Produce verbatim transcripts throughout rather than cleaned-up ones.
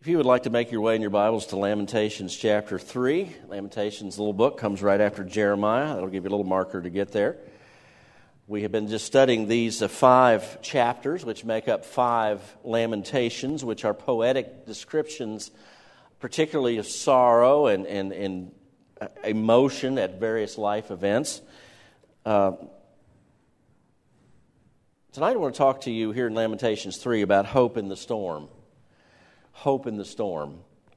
If you would like to make your way in your Bibles to Lamentations chapter three, Lamentations, the little book, comes right after Jeremiah. That'll give you a little marker to get there. We have been just studying these uh, five chapters, which make up five lamentations, which are poetic descriptions, particularly of sorrow and, and, and emotion at various life events. Uh, tonight I want to talk to you here in Lamentations three about hope in the storm. Hope in the storm.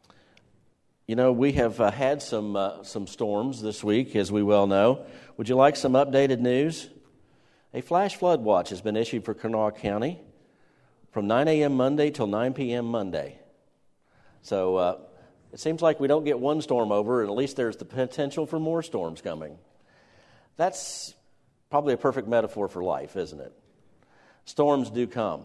You know, we have uh, had some uh, some storms this week, as we well know. Would you like some updated news? A flash flood watch has been issued for Kanawha County from nine a.m. Monday till nine p.m. Monday. So uh, it seems like we don't get one storm over, and at least there's the potential for more storms coming. That's probably a perfect metaphor for life, isn't it? Storms do come.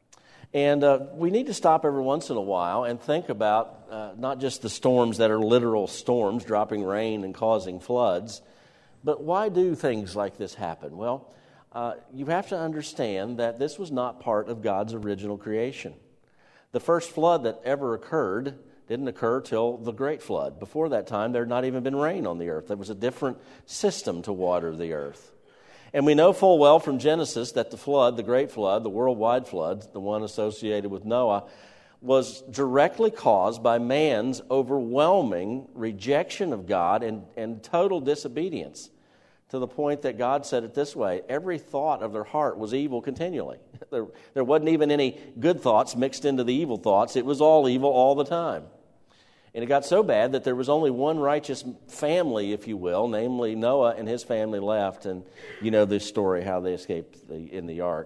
And uh, we need to stop every once in a while and think about uh, not just the storms that are literal storms, dropping rain and causing floods, but why do things like this happen? Well, uh, you have to understand that this was not part of God's original creation. The first flood that ever occurred didn't occur till the Great Flood. Before that time, there had not even been rain on the earth. There was a different system to water the earth. And we know full well from Genesis that the flood, the great flood, the worldwide flood, the one associated with Noah, was directly caused by man's overwhelming rejection of God and, and total disobedience, to the point that God said it this way: every thought of their heart was evil continually. There, there wasn't even any good thoughts mixed into the evil thoughts. It was all evil all the time. And it got so bad that there was only one righteous family, if you will, namely Noah and his family left. And you know this story, how they escaped the, in the ark.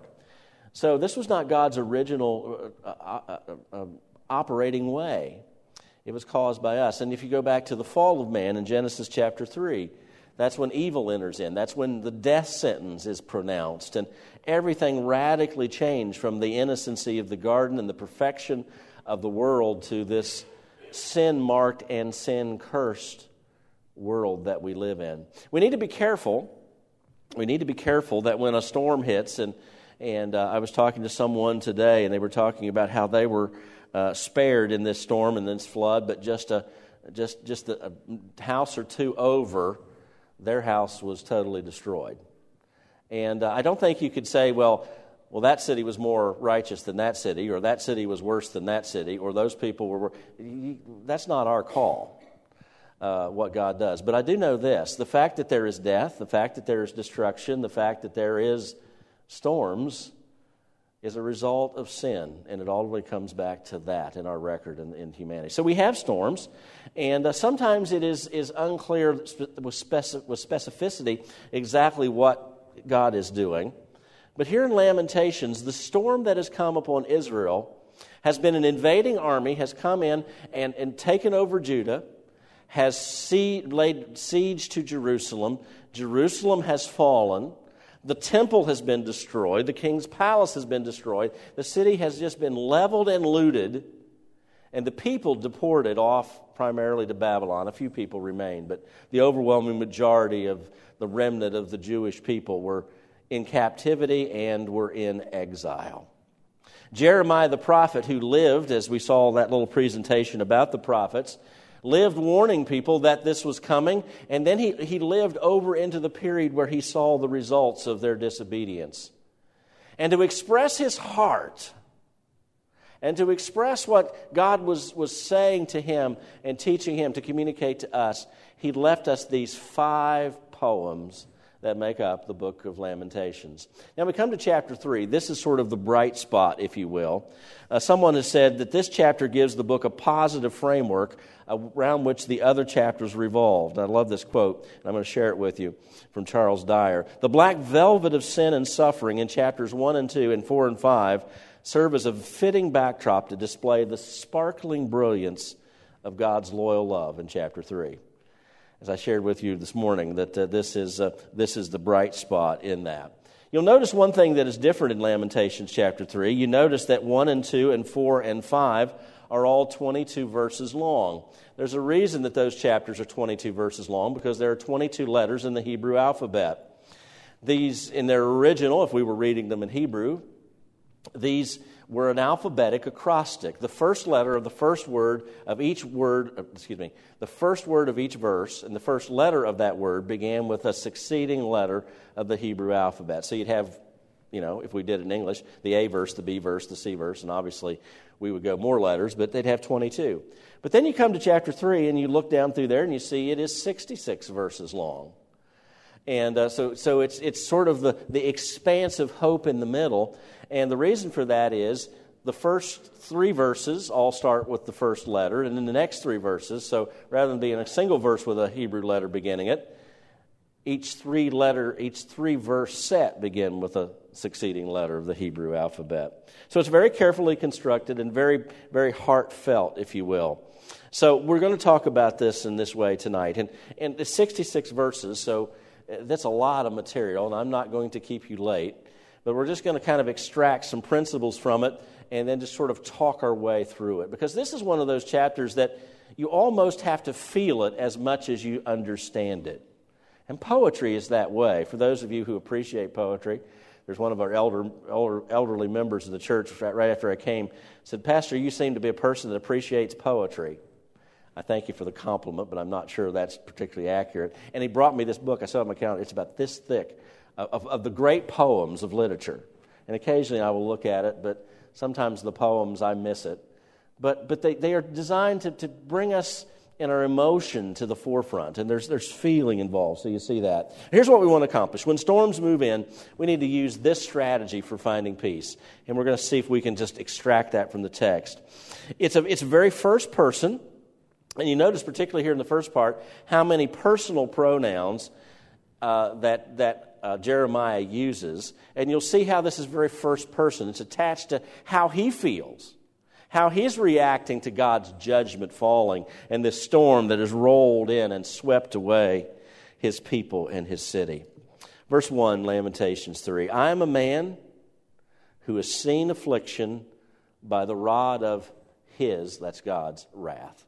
So this was not God's original uh, uh, uh, uh, operating way. It was caused by us. And if you go back to the fall of man in Genesis chapter three, that's when evil enters in. That's when the death sentence is pronounced. And everything radically changed from the innocency of the garden and the perfection of the world to this sin-marked and sin-cursed world that we live in. We need to be careful. We need to be careful that when a storm hits, and and uh, I was talking to someone today, and they were talking about how they were uh, spared in this storm and this flood, but just a just just a, a house or two over, their house was totally destroyed. And uh, I don't think you could say, well, well, that city was more righteous than that city, or that city was worse than that city, or those people were... That's not our call, uh, what God does. But I do know this: the fact that there is death, the fact that there is destruction, the fact that there is storms is a result of sin, and it always comes back to that in our record in, in humanity. So we have storms, and uh, sometimes it is, is unclear with, speci- with specificity exactly what God is doing. But here in Lamentations, the storm that has come upon Israel has been an invading army, has come in and, and taken over Judah, has sie- laid siege to Jerusalem. Jerusalem has fallen. The temple has been destroyed. The king's palace has been destroyed. The city has just been leveled and looted, and the people deported off primarily to Babylon. A few people remained, but the overwhelming majority of the remnant of the Jewish people were in captivity and were in exile. Jeremiah the prophet, who lived, as we saw that little presentation about the prophets, lived warning people that this was coming, and then he, he lived over into the period where he saw the results of their disobedience. And to express his heart, and to express what God was, was saying to him and teaching him to communicate to us, he left us these five poems that make up the book of Lamentations. Now we come to chapter three. This is sort of the bright spot, if you will. Uh, someone has said that this chapter gives the book a positive framework around which the other chapters revolved. I love this quote, and I'm going to share it with you from Charles Dyer. The black velvet of sin and suffering in chapters one and two and four and five serve as a fitting backdrop to display the sparkling brilliance of God's loyal love in chapter three. As I shared with you this morning, that uh, this is uh, this is the bright spot in that. You'll notice one thing that is different in Lamentations chapter three. You notice that one and two and four and five are all twenty-two verses long. There's a reason that those chapters are twenty-two verses long, because there are twenty-two letters in the Hebrew alphabet. These, in their original, if we were reading them in Hebrew, these were an alphabetic acrostic. The first letter of the first word of each word, excuse me, the first word of each verse and the first letter of that word began with a succeeding letter of the Hebrew alphabet. So you'd have, you know, if we did it in English, the A verse, the B verse, the C verse, and obviously we would go more letters, but they'd have twenty-two. But then you come to chapter three and you look down through there and you see it is sixty-six verses long. And uh, so so it's it's sort of the, the expanse of hope in the middle. And the reason for that is the first three verses all start with the first letter, and then the next three verses, so rather than being a single verse with a Hebrew letter beginning it, each three letter, each three verse set begin with a succeeding letter of the Hebrew alphabet. So it's very carefully constructed and very, very heartfelt, if you will. So we're going to talk about this in this way tonight. And, and it's sixty-six verses, so that's a lot of material, and I'm not going to keep you late. But we're just going to kind of extract some principles from it and then just sort of talk our way through it. Because this is one of those chapters that you almost have to feel it as much as you understand it. And poetry is that way. For those of you who appreciate poetry, there's one of our elder, elder elderly members of the church right after I came, said, "Pastor, you seem to be a person that appreciates poetry." I thank you for the compliment, but I'm not sure that's particularly accurate. And he brought me this book. I saw it on my counter. It's about this thick of, of the great poems of literature. And occasionally I will look at it, but sometimes the poems, I miss it. But but they, they are designed to, to bring us in our emotion to the forefront. And there's there's feeling involved, so you see that. Here's what we want to accomplish. When storms move in, we need to use this strategy for finding peace. And we're going to see if we can just extract that from the text. It's a, it's very first person. And you notice, particularly here in the first part, how many personal pronouns uh, that that uh, Jeremiah uses. And you'll see how this is very first person. It's attached to how he feels, how he's reacting to God's judgment falling and this storm that has rolled in and swept away his people and his city. Verse one, Lamentations three. "I am a man who has seen affliction by the rod of his," that's God's, "wrath."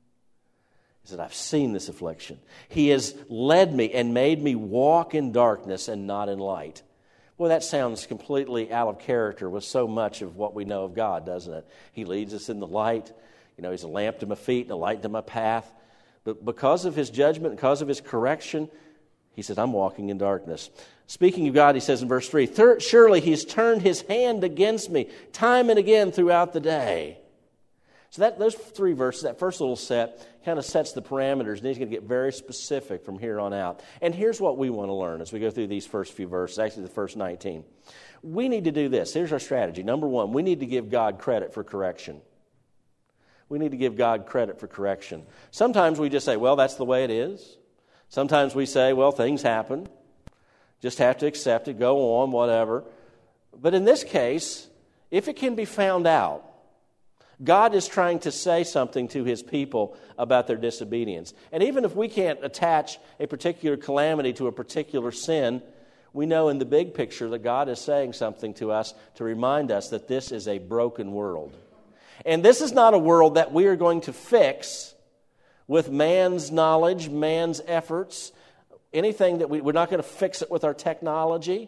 He said, "I've seen this affliction. He has led me and made me walk in darkness and not in light." Well, that sounds completely out of character with so much of what we know of God, doesn't it? He leads us in the light. You know, he's a lamp to my feet and a light to my path. But because of his judgment, because of his correction, he said, I'm walking in darkness. Speaking of God, he says in verse three, "Surely he's turned his hand against me time and again throughout the day." So that those three verses, that first little set, kind of sets the parameters, and he's going to get very specific from here on out. And here's what we want to learn as we go through these first few verses, actually the first nineteen. We need to do this. Here's our strategy. Number one, we need to give God credit for correction. We need to give God credit for correction. Sometimes we just say, well, that's the way it is. Sometimes we say, well, things happen. Just have to accept it, go on, whatever. But in this case, if it can be found out, God is trying to say something to his people about their disobedience. And even if we can't attach a particular calamity to a particular sin, we know in the big picture that God is saying something to us to remind us that this is a broken world. And this is not a world that we are going to fix with man's knowledge, man's efforts, anything that we, we're not going to fix it with our technology.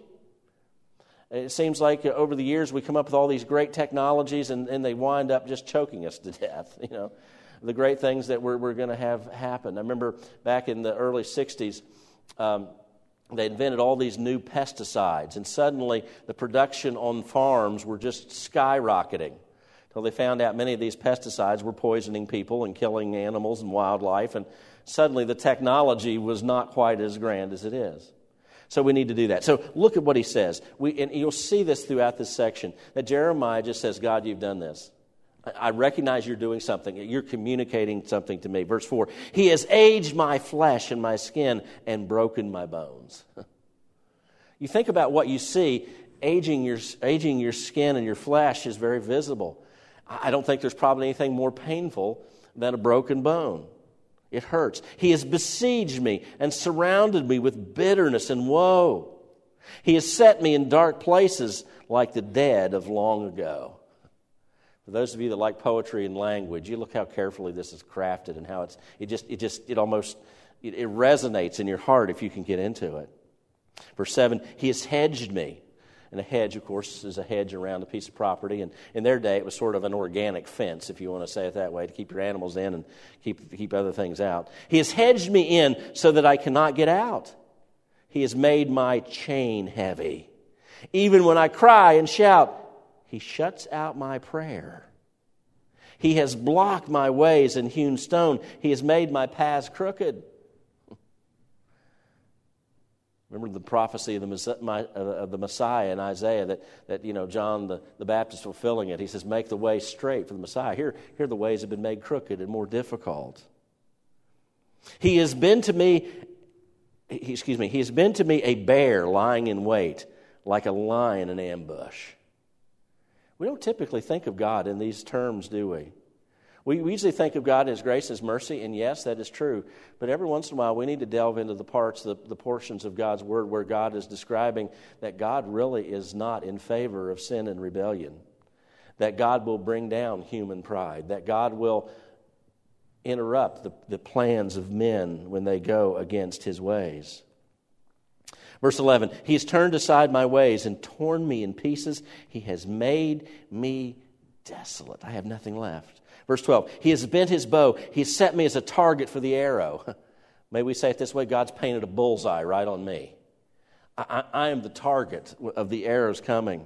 It seems like over the years we come up with all these great technologies and, and they wind up just choking us to death, you know, the great things that we're, we're going to have happen. I remember back in the early sixties, um, they invented all these new pesticides, and suddenly the production on farms were just skyrocketing until they found out many of these pesticides were poisoning people and killing animals and wildlife, and suddenly the technology was not quite as grand as it is. So we need to do that. So look at what he says. We, and you'll see this throughout this section, that Jeremiah just says, God, you've done this. I recognize you're doing something. You're communicating something to me. Verse four, he has aged my flesh and my skin and broken my bones. You think about what you see, aging your, aging your skin and your flesh is very visible. I don't think there's probably anything more painful than a broken bone. It hurts. He has besieged me and surrounded me with bitterness and woe. He has set me in dark places like the dead of long ago. For those of you that like poetry and language, you look how carefully this is crafted and how it's it just it just it almost it, it resonates in your heart if you can get into it. Verse seven, he has hedged me And a hedge, of course, is a hedge around a piece of property. And in their day, it was sort of an organic fence, if you want to say it that way, to keep your animals in and keep, keep other things out. He has hedged me in so that I cannot get out. He has made my chain heavy. Even when I cry and shout, He shuts out my prayer. He has blocked my ways and hewn stone. He has made my paths crooked. Remember the prophecy of the, of the Messiah in Isaiah that, that you know, John the, the Baptist fulfilling it. He says, make the way straight for the Messiah. Here, here the ways have been made crooked and more difficult. He has been to me, he, excuse me, he has been to me a bear lying in wait, like a lion in ambush. We don't typically think of God in these terms, do we? We usually think of God as grace, as mercy, and yes, that is true. But every once in a while, we need to delve into the parts, the, the portions of God's Word where God is describing that God really is not in favor of sin and rebellion, that God will bring down human pride, that God will interrupt the, the plans of men when they go against His ways. Verse eleven, He has turned aside my ways and torn me in pieces. He has made me desolate. I have nothing left. Verse twelve, He has bent His bow. He has set me as a target for the arrow. May we say it this way, God's painted a bullseye right on me. I, I, I am the target of the arrows coming.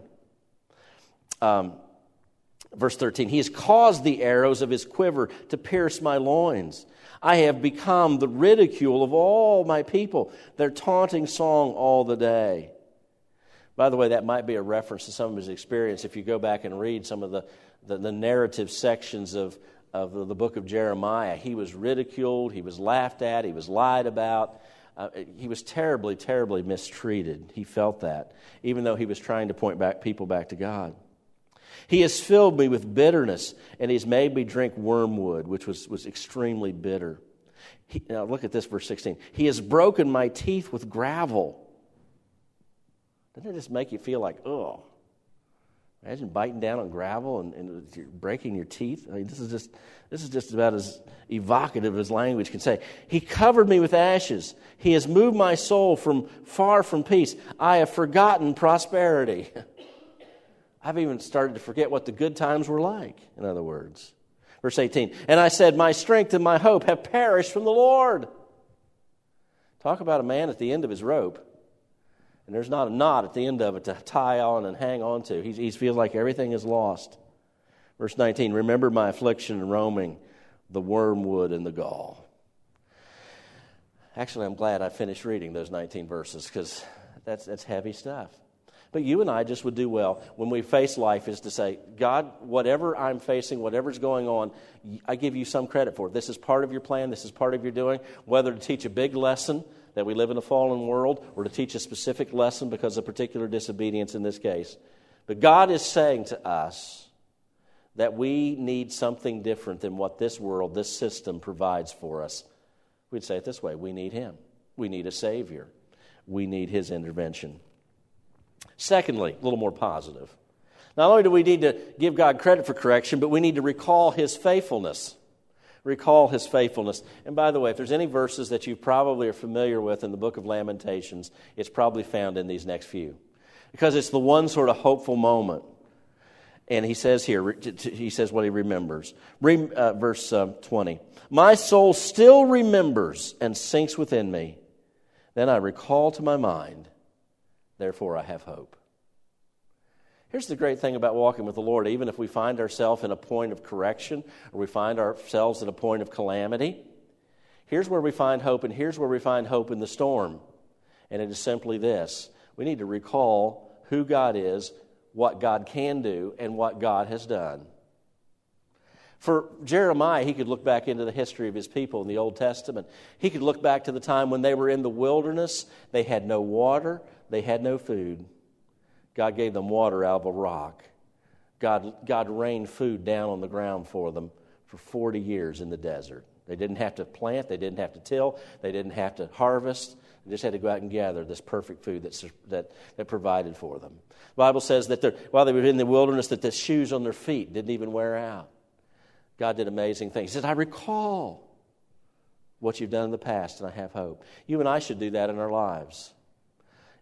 Um, verse thirteen, He has caused the arrows of His quiver to pierce my loins. I have become the ridicule of all my people, their taunting song all the day. By the way, that might be a reference to some of his experience. If you go back and read some of the The, the narrative sections of, of the book of Jeremiah, he was ridiculed, he was laughed at, he was lied about. Uh, he was terribly, terribly mistreated. He felt that, even though he was trying to point back people back to God. He has filled me with bitterness, and He's made me drink wormwood, which was, was extremely bitter. He, now look at this, verse sixteen. He has broken my teeth with gravel. Doesn't it just make you feel like, oh? Imagine biting down on gravel and, and you're breaking your teeth. I mean, this is just this is just about as evocative as language can say. He covered me with ashes. He has moved my soul from far from peace. I have forgotten prosperity. I've even started to forget what the good times were like, in other words. Verse eighteen, and I said, my strength and my hope have perished from the Lord. Talk about a man at the end of his rope. And there's not a knot at the end of it to tie on and hang on to. He, he feels like everything is lost. Verse nineteen, remember my affliction and roaming, the wormwood and the gall. Actually, I'm glad I finished reading those nineteen verses because that's, that's heavy stuff. But you and I just would do well when we face life is to say, God, whatever I'm facing, whatever's going on, I give you some credit for it. This is part of your plan. This is part of your doing, whether to teach a big lesson that we live in a fallen world, or to teach a specific lesson because of particular disobedience in this case. But God is saying to us that we need something different than what this world, this system provides for us. We'd say it this way, we need Him. We need a Savior. We need His intervention. Secondly, a little more positive. Not only do we need to give God credit for correction, but we need to recall His faithfulness. Recall His faithfulness. And by the way, if there's any verses that you probably are familiar with in the book of Lamentations, it's probably found in these next few. Because it's the one sort of hopeful moment. And he says here, he says what he remembers. Uh, verse uh, twenty. My soul still remembers and sinks within me. Then I recall to my mind, therefore I have hope. Here's the great thing about walking with the Lord. Even if we find ourselves in a point of correction or we find ourselves at a point of calamity, here's where we find hope, and here's where we find hope in the storm. And it is simply this. We need to recall who God is, what God can do, and what God has done. For Jeremiah, he could look back into the history of his people in the Old Testament. He could look back to the time when they were in the wilderness. They had no water. They had no food. God gave them water out of a rock. God, God rained food down on the ground for them for forty years in the desert. They didn't have to plant. They didn't have to till. They didn't have to harvest. They just had to go out and gather this perfect food that's, that, that provided for them. The Bible says that while they were in the wilderness, that the shoes on their feet didn't even wear out. God did amazing things. He said, I recall what you've done in the past, and I have hope. You and I should do that in our lives.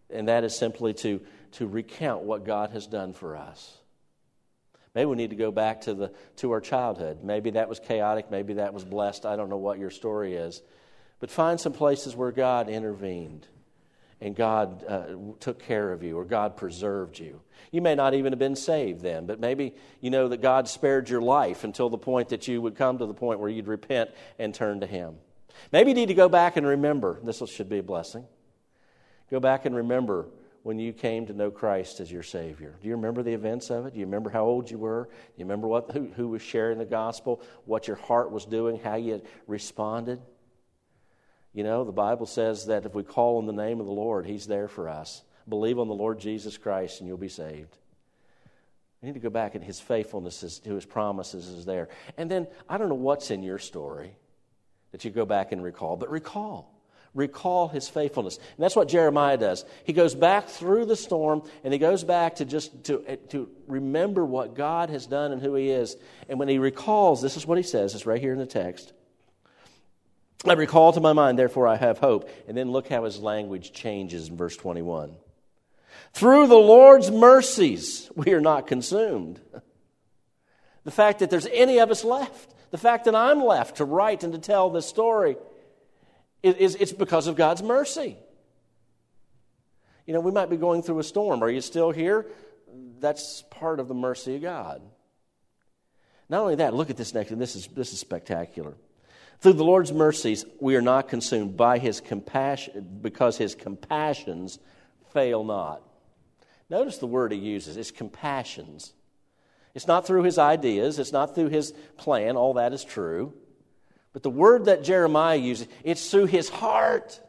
And that is simply to, to recount what God has done for us. Maybe we need to go back to the to our childhood. Maybe that was chaotic. Maybe that was blessed. I don't know what your story is. But find some places where God intervened and God uh, took care of you, or God preserved you. You may not even have been saved then, but maybe you know that God spared your life until the point that you would come to the point where you'd repent and turn to Him. Maybe you need to go back and remember. This should be a blessing. Go back and remember when you came to know Christ as your Savior. Do you remember the events of it? Do you remember how old you were? Do you remember what who, who was sharing the gospel, what your heart was doing, how you responded? You know, the Bible says that if we call on the name of the Lord, He's there for us. Believe on the Lord Jesus Christ and you'll be saved. We need to go back, and His faithfulness is, to His promises is there. And then, I don't know what's in your story that you go back and recall, but recall. Recall His faithfulness. And that's what Jeremiah does. He goes back through the storm, and he goes back to just to, to remember what God has done and who He is. And when he recalls, this is what he says. It's right here in the text. I recall to my mind, therefore I have hope. And then look how his language changes in verse twenty-one. Through the Lord's mercies, we are not consumed. The fact that there's any of us left, the fact that I'm left to write and to tell this story, is it's because of God's mercy. You know, we might be going through a storm. Are you still here? That's part of the mercy of God. Not only that, look at this next, and this is this is spectacular. Through the Lord's mercies, we are not consumed by His compassion, because His compassions fail not. Notice the word he uses. It's compassions. It's not through his ideas. It's not through his plan. All that is true. But the word that Jeremiah uses, it's through his heart.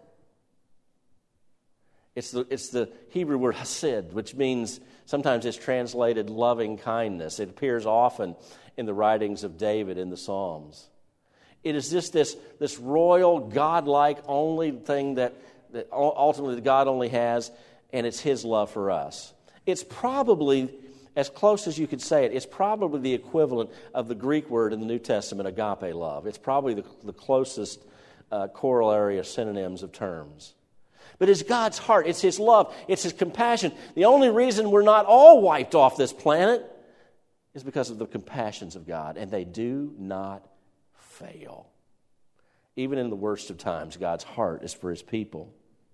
It's the, it's the Hebrew word hesed, which means sometimes it's translated loving kindness. It appears often in the writings of David in the Psalms. It is just this, this royal, God-like only thing that, that ultimately God only has, and it's His love for us. It's probably, as close as you could say it, it's probably the equivalent of the Greek word in the New Testament, agape love. It's probably the, the closest uh, corollary of synonyms of terms. But it's God's heart. It's His love. It's His compassion. The only reason we're not all wiped off this planet is because of the compassions of God, and they do not fail. Even in the worst of times, God's heart is for His people.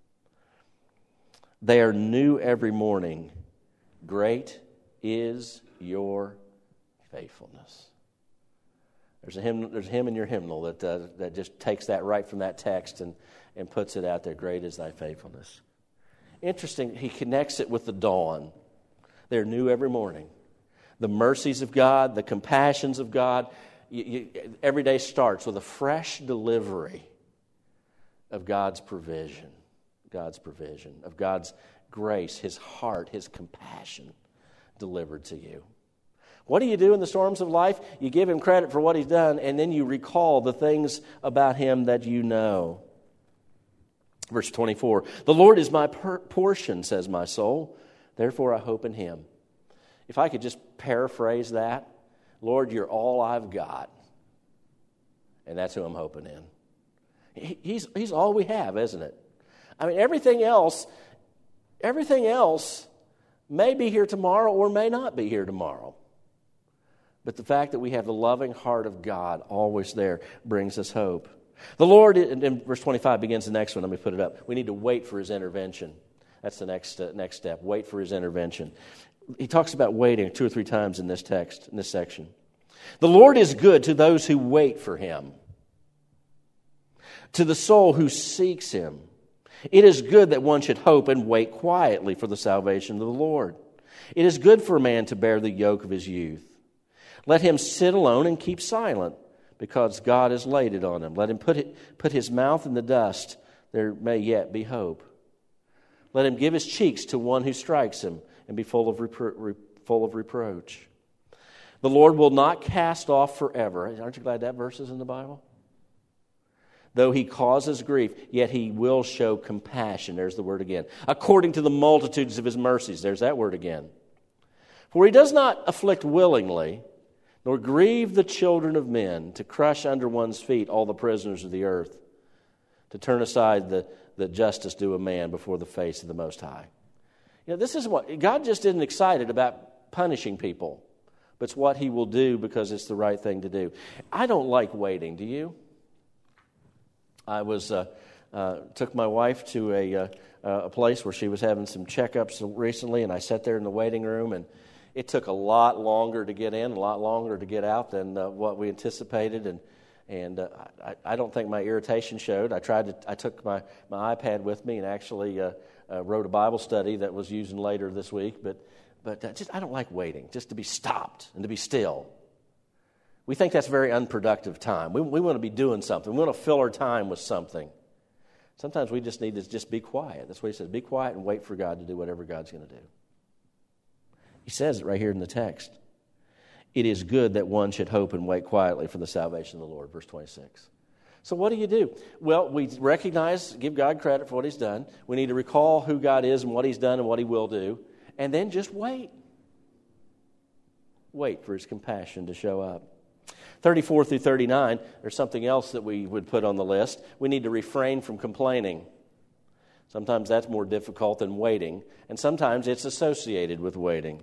They are new every morning. Great is your faithfulness. There's a hymn, there's a hymn in your hymnal that uh, that just takes that right from that text and, and puts it out there. Great is thy faithfulness. Interesting, he connects it with the dawn. They're new every morning. The mercies of God, the compassions of God. You, you, every day starts with a fresh delivery of God's provision. God's provision, of God's grace, His heart, His compassion delivered to you. What do you do in the storms of life? You give Him credit for what He's done, and then you recall the things about Him that you know. Verse twenty-four, the Lord is my per- portion, says my soul, therefore I hope in Him. If I could just paraphrase that, Lord, you're all I've got. And that's who I'm hoping in. He, he's, he's all we have, isn't it? I mean, everything else, everything else may be here tomorrow or may not be here tomorrow. But the fact that we have the loving heart of God always there brings us hope. The Lord, and verse twenty-five begins the next one. Let me put it up. We need to wait for His intervention. That's the next uh, next step. Wait for His intervention. He talks about waiting two or three times in this text, in this section. The Lord is good to those who wait for Him, to the soul who seeks Him. It is good that one should hope and wait quietly for the salvation of the Lord. It is good for a man to bear the yoke of his youth. Let him sit alone and keep silent, because God has laid it on him. Let him put it, put his mouth in the dust. There may yet be hope. Let him give his cheeks to one who strikes him, and be full of repro- re- full of reproach. The Lord will not cast off forever. Aren't you glad that verse is in the Bible? Though He causes grief, yet He will show compassion. There's the word again. According to the multitudes of His mercies. There's that word again. For He does not afflict willingly, nor grieve the children of men, to crush under one's feet all the prisoners of the earth, to turn aside the, the justice due a man before the face of the Most High. You know, this is what, God just isn't excited about punishing people, but it's what He will do because it's the right thing to do. I don't like waiting, do you? I was uh, uh, took my wife to a, uh, a place where she was having some checkups recently, and I sat there in the waiting room, and it took a lot longer to get in, a lot longer to get out than uh, what we anticipated, and and uh, I, I don't think my irritation showed. I tried to. I took my, my iPad with me and actually uh, uh, wrote a Bible study that was using later this week. But but uh, just I don't like waiting, just to be stopped and to be still. We think that's very unproductive time. We we want to be doing something. We want to fill our time with something. Sometimes we just need to just be quiet. That's what he says. Be quiet and wait for God to do whatever God's going to do. He says it right here in the text. It is good that one should hope and wait quietly for the salvation of the Lord, verse twenty-six. So what do you do? Well, we recognize, give God credit for what He's done. We need to recall who God is and what He's done and what He will do. And then just wait. Wait for His compassion to show up. thirty-four through thirty-nine, there's something else that we would put on the list. We need to refrain from complaining. Sometimes that's more difficult than waiting. And sometimes it's associated with waiting.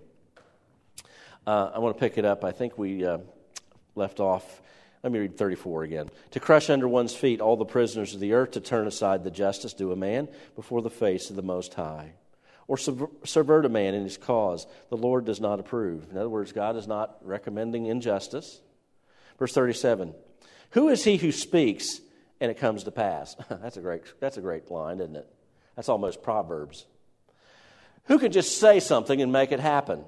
Uh, I want to pick it up. I think we uh, left off. Let me read thirty-four again. To crush under one's feet all the prisoners of the earth, to turn aside the justice due a man before the face of the Most High. Or subver- subvert a man in his cause, the Lord does not approve. In other words, God is not recommending injustice. Verse thirty-seven. Who is he who speaks and it comes to pass? That's a great, that's a great line, isn't it? That's almost Proverbs. Who can just say something and make it happen?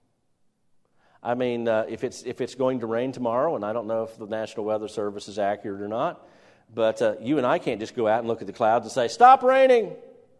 I mean, uh, if it's if it's going to rain tomorrow, and I don't know if the National Weather Service is accurate or not, but uh, you and I can't just go out and look at the clouds and say, "Stop raining."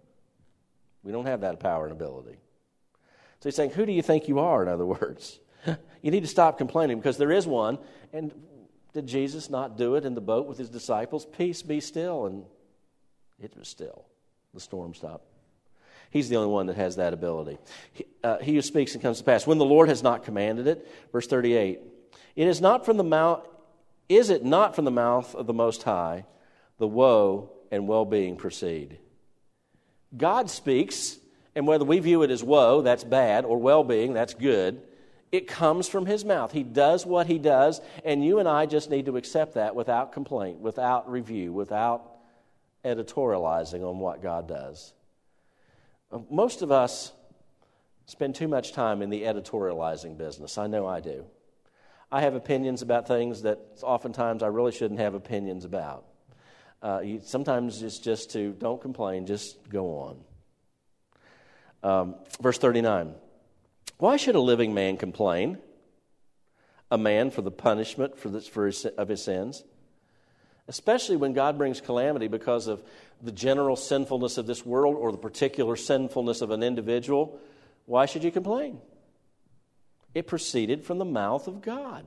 We don't have that power and ability. So he's saying, who do you think you are, in other words? You need to stop complaining because there is one. And did Jesus not do it in the boat with His disciples? Peace, be still. And it was still. The storm stopped. He's the only one that has that ability. He, uh, he who speaks and comes to pass. When the Lord has not commanded it, verse thirty-eight, it is not from the mouth, is it not from the mouth of the Most High, the woe and well-being proceed? God speaks, and whether we view it as woe, that's bad, or well-being, that's good, it comes from His mouth. He does what He does, and you and I just need to accept that without complaint, without review, without editorializing on what God does. Most of us spend too much time in the editorializing business. I know I do. I have opinions about things that oftentimes I really shouldn't have opinions about. Uh, you, sometimes it's just to, don't complain, just go on. Um, verse thirty-nine. Why should a living man complain? A man for the punishment for this, for his, of his sins? Especially when God brings calamity because of the general sinfulness of this world or the particular sinfulness of an individual. Why should you complain? It proceeded from the mouth of God.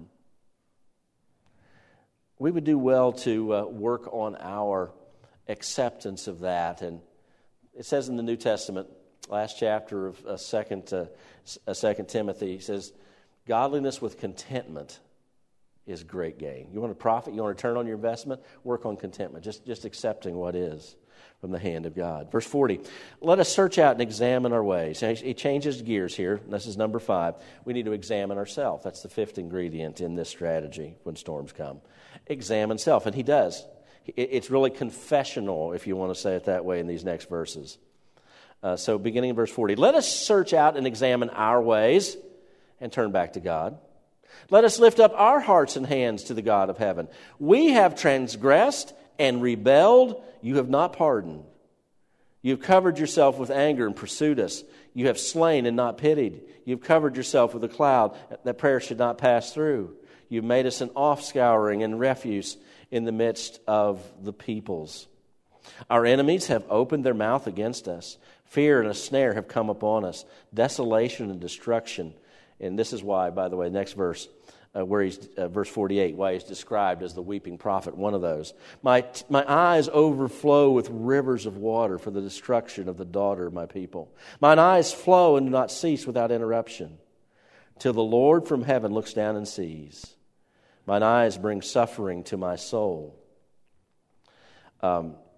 We would do well to uh, work on our acceptance of that. And it says in the New Testament, last chapter of uh, Second uh, uh, Second Timothy, he says, "Godliness with contentment is great gain." You want to profit? You want to return on your investment? Work on contentment. Just just accepting what is from the hand of God. Verse forty. Let us search out and examine our ways. He changes gears here. This is number five. We need to examine ourselves. That's the fifth ingredient in this strategy when storms come. Examine self, and he does. It's really confessional, if you want to say it that way, in these next verses. Uh, so beginning in verse forty, let us search out and examine our ways and turn back to God. Let us lift up our hearts and hands to the God of heaven. We have transgressed and rebelled. You have not pardoned. You have covered yourself with anger and pursued us. You have slain and not pitied. You have covered yourself with a cloud that prayer should not pass through. You have made us an offscouring and refuse in the midst of the peoples. Our enemies have opened their mouth against us. Fear and a snare have come upon us. Desolation and destruction. And this is why, by the way, next verse, uh, where he's, uh, verse forty-eight, why he's described as the weeping prophet, one of those. My, my eyes overflow with rivers of water for the destruction of the daughter of my people. Mine eyes flow and do not cease without interruption, till the Lord from heaven looks down and sees. Mine eyes bring suffering to my soul. Um,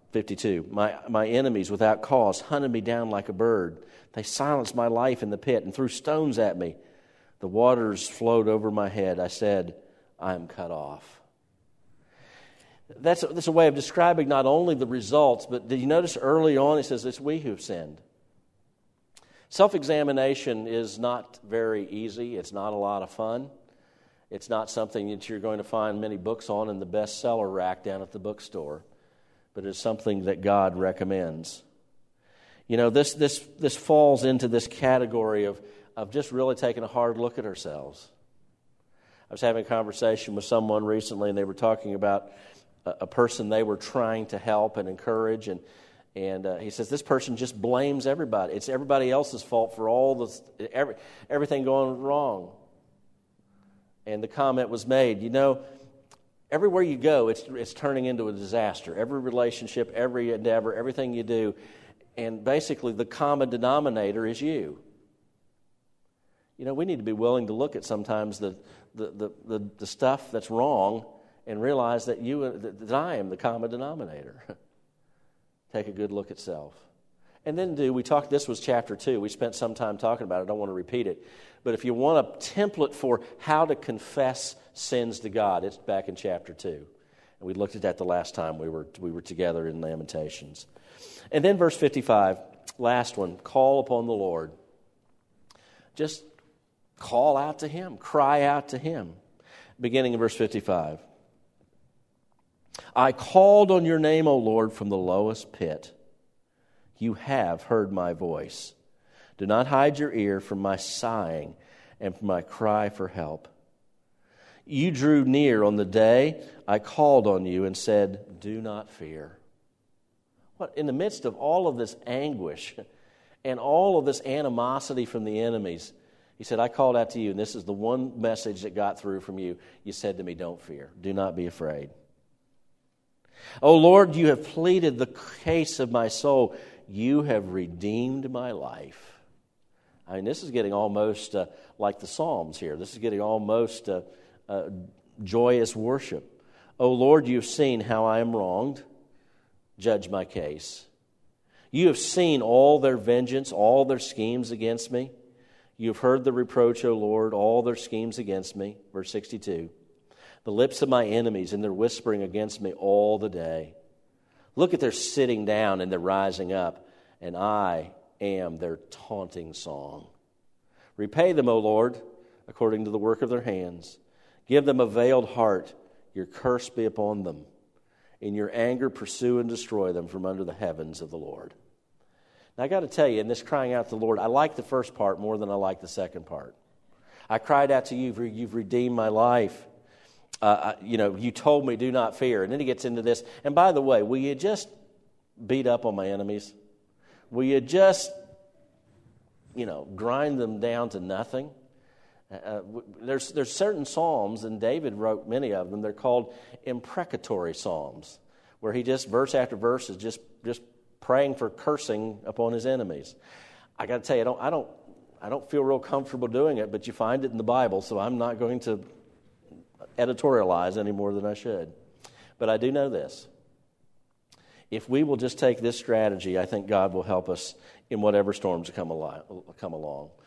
fifty-two, my, my enemies without cause hunted me down like a bird. They silenced my life in the pit and threw stones at me. The waters flowed over my head. I said, I am cut off. That's a, that's a way of describing not only the results, but did you notice early on it says it's we who have sinned. Self-examination is not very easy. It's not a lot of fun. It's not something that you're going to find many books on in the bestseller rack down at the bookstore. But it's something that God recommends. You know, this this this falls into this category of, of just really taking a hard look at ourselves. I was having a conversation with someone recently, and they were talking about a, a person they were trying to help and encourage, and and uh, he says, this person just blames everybody. It's everybody else's fault for all this, every, everything going wrong. And the comment was made, you know, everywhere you go, it's it's turning into a disaster. Every relationship, every endeavor, everything you do. And basically, the common denominator is you. You know, we need to be willing to look at sometimes the the the, the, the stuff that's wrong and realize that you that I am the common denominator. Take a good look at self. And then do, we talked, this was chapter two. We spent some time talking about it. I don't want to repeat it. But if you want a template for how to confess sins to God, it's back in chapter two. And we looked at that the last time we were we were together in Lamentations. And then verse fifty-five, last one, call upon the Lord. Just call out to Him, cry out to Him. Beginning in verse fifty-five. I called on your name, O Lord, from the lowest pit. You have heard my voice. Do not hide your ear from my sighing and from my cry for help. You drew near on the day I called on you and said, do not fear. What, in the midst of all of this anguish and all of this animosity from the enemies, he said, I called out to you, and this is the one message that got through from you. You said to me, don't fear. Do not be afraid. O Lord, you have pleaded the case of my soul. You have redeemed my life. I mean, this is getting almost uh, like the Psalms here. This is getting almost uh, uh, joyous worship. O Lord, you have seen how I am wronged. Judge my case. You have seen all their vengeance, all their schemes against me. You have heard the reproach, O Lord, all their schemes against me. Verse sixty-two. The lips of my enemies and their whispering against me all the day. Look at their sitting down and their rising up, and I am their taunting song. Repay them, O Lord, according to the work of their hands. Give them a veiled heart. Your curse be upon them. In your anger, pursue and destroy them from under the heavens of the Lord. Now, I got to tell you, in this crying out to the Lord, I like the first part more than I like the second part. I cried out to you, for you've redeemed my life. Uh, you know, you told me, do not fear. And then he gets into this. And by the way, will you just beat up on my enemies? Will you just, you know, grind them down to nothing? Uh, there's there's certain psalms, and David wrote many of them. They're called imprecatory psalms, where he just verse after verse is just just praying for cursing upon his enemies. I got to tell you, I don't I don't I don't feel real comfortable doing it, but you find it in the Bible, so I'm not going to editorialize any more than I should. But I do know this: if we will just take this strategy, I think God will help us in whatever storms come along. Come along.